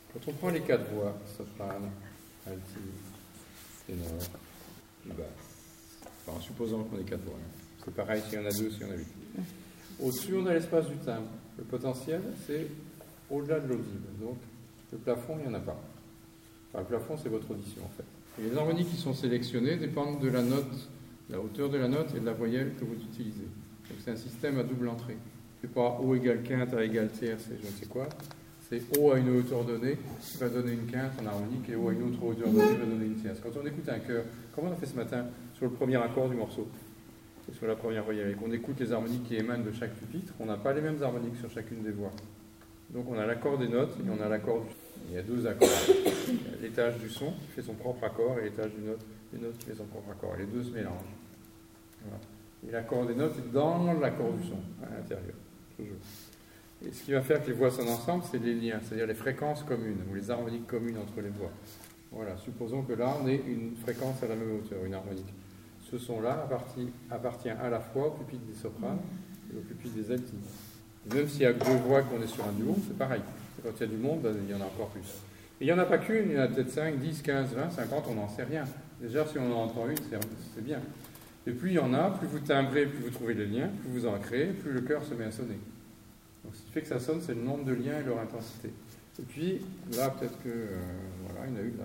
Quand on prend les 4 voix, soprano, alti, ténor, plus basse, enfin, en supposant qu'on ait 4 voix, hein. C'est pareil s'il y en a 2, s'il y en a 8. Au-dessus, on a l'espace du timbre. Le potentiel, c'est au-delà de l'audible. Donc, le plafond, il n'y en a pas. Enfin, le plafond, c'est votre audition, en fait. Et les harmoniques qui sont sélectionnées dépendent de la note, de la hauteur de la note et de la voyelle que vous utilisez. Donc, c'est un système à double entrée. C'est pas O égale quinte, A égale tierce, et je ne sais quoi. C'est O à une hauteur donnée, qui va donner une quinte en harmonique, et O à une autre hauteur donnée, va donner une tierce. Quand on écoute un chœur, comme on a fait ce matin, sur le premier accord du morceau, et sur la première voyelle, et qu'on écoute les harmoniques qui émanent de chaque pupitre, on n'a pas les mêmes harmoniques sur chacune des voix. Donc on a l'accord des notes, et on a l'accord du... Il y a 2 accords. Il y a l'étage du son qui fait son propre accord, et l'étage des notes qui fait son propre accord. Et les deux se mélangent. Voilà. Et l'accord des notes est dans l'accord du son, à l'intérieur, toujours. Et ce qui va faire que les voix sonnent ensemble, c'est les liens, c'est-à-dire les fréquences communes, ou les harmoniques communes entre les voix. Voilà, supposons que là, on ait une fréquence à la même hauteur, une harmonique. Ce son-là appartient à la fois au pupitre des sopranes et au pupitre des altis. Même s'il y a 2 voix qu'on est sur un duo, c'est pareil. Quand il y a du monde, il y en a encore plus. Et il n'y en a pas qu'une, il y en a peut-être 5, 10, 15, 20, 50, on n'en sait rien. Déjà, si on en entend une, c'est bien. Et plus il y en a, plus vous timbrez, plus vous trouvez les liens, plus vous en créez, plus le cœur se met à sonner. Donc ce qui fait que ça sonne, c'est le nombre de liens et leur intensité. Et puis, là, peut-être que, voilà, il y en a eu là,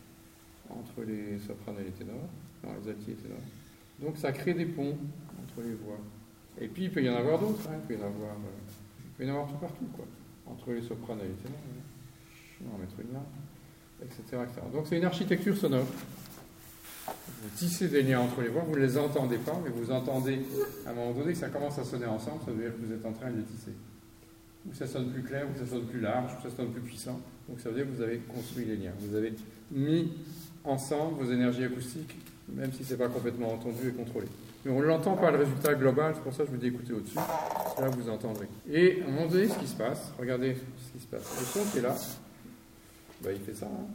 entre les sopranes et les ténors, non, les altis et les ténors. Donc ça crée des ponts entre les voix. Et puis, il peut y en avoir d'autres, hein, il peut y en avoir tout partout, quoi. Entre les sopranes et les ténors, on va en mettre une là, etc., etc. Donc c'est une architecture sonore. Vous tissez des liens entre les voix, vous ne les entendez pas, mais vous entendez, à un moment donné, que ça commence à sonner ensemble, ça veut dire que vous êtes en train de les tisser. Ou ça sonne plus clair, ou ça sonne plus large, ou ça sonne plus puissant. Donc ça veut dire que vous avez construit les liens. Vous avez mis ensemble vos énergies acoustiques, même si ce n'est pas complètement entendu et contrôlé. Mais on ne l'entend pas, le résultat global, c'est pour ça que je vous dis écoutez au-dessus, là vous entendrez. Et à un moment donné, ce qui se passe, regardez ce qui se passe. Le son qui est là, ben, il fait ça. Hein.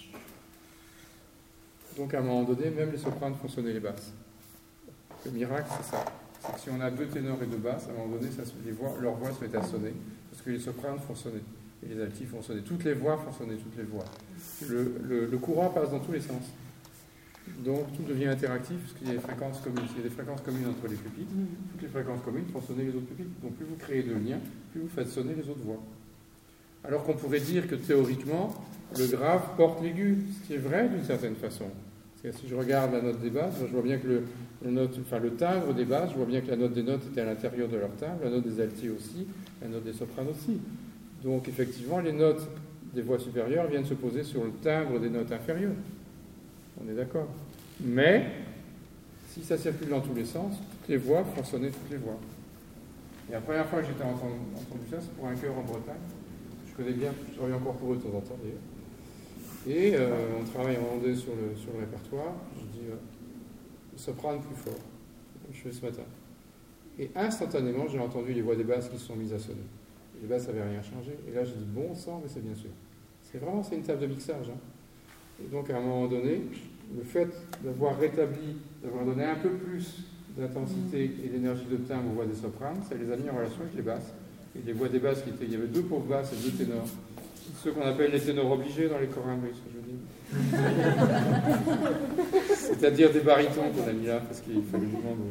Donc à un moment donné, même les sopranes font sonner les basses. Le miracle, c'est ça. C'est que si on a 2 ténors et 2 basses, à un moment donné, leurs voix se mettent à sonner. Parce que les sopranes font sonner. Et les altis font sonner. Toutes les voix font sonner toutes les voix. Le courant passe dans tous les sens. Donc tout devient interactif, parce qu'il y a des fréquences communes. S'il y a des fréquences communes entre les pupitres, toutes les fréquences communes font sonner les autres pupitres. Donc plus vous créez de liens, plus vous faites sonner les autres voix. Alors qu'on pourrait dire que théoriquement, le grave porte l'aigu, ce qui est vrai d'une certaine façon. C'est-à-dire, si je regarde la note des basses, je vois bien que le timbre des basses, je vois bien que la note des notes était à l'intérieur de leur timbre, la note des altis aussi, la note des sopranes aussi. Donc effectivement, les notes des voix supérieures viennent se poser sur le timbre des notes inférieures. On est d'accord. Mais, si ça circule dans tous les sens, toutes les voix font sonner toutes les voix. Et la première fois que j'étais entendu ça, c'est pour un chœur en Bretagne. Je connais bien, je travaille encore pour eux de temps en temps d'ailleurs. Et on travaille à un moment donné sur le répertoire. Je dis soprane plus fort. Je fais ce matin. Et instantanément, j'ai entendu les voix des basses qui se sont mises à sonner. Les basses n'avaient rien changé. Et là, j'ai dit bon sang, mais c'est bien sûr. C'est une table de mixage. Hein. Et donc, à un moment donné, le fait d'avoir rétabli, d'avoir donné un peu plus d'intensité et d'énergie de timbre aux voix des sopranes, ça les a mis en relation avec les basses. Et les voix des basses il y avait 2 pauvres basses et 2 ténors. Ceux qu'on appelle les ténors obligés dans les chorales, oui, ce que je veux dire. C'est-à-dire des barytons qu'on a mis là, parce qu'il fallait du monde.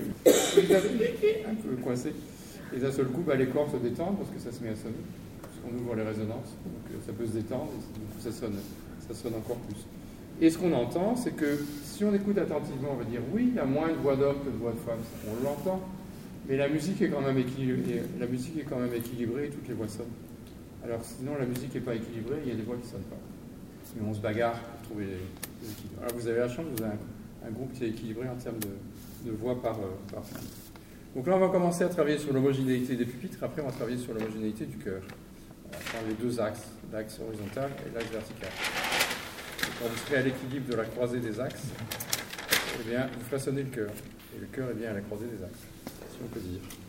Un peu coincé. Et d'un seul coup, les cordes se détendent, parce que ça se met à sonner, parce qu'on ouvre les résonances. Donc ça peut se détendre, et du coup ça sonne encore plus. Et ce qu'on entend, c'est que si on écoute attentivement, on va dire oui, il y a moins de voix d'homme que de voix de femme. On l'entend. Mais la musique est quand même équilibrée, et toutes les voix sonnent. Alors sinon la musique n'est pas équilibrée, il y a des voix qui ne sonnent pas. Mais on se bagarre pour trouver les équilibres. Alors vous avez la chance, vous avez un groupe qui est équilibré en termes de voix par pupitre. Donc là on va commencer à travailler sur l'homogénéité des pupitres, après on va travailler sur l'homogénéité du chœur. On va prendre les 2 axes, l'axe horizontal et l'axe vertical. Et quand vous serez à l'équilibre de la croisée des axes, eh bien vous ferez sonner le chœur. Et le chœur est bien à la croisée des axes, si on peut dire.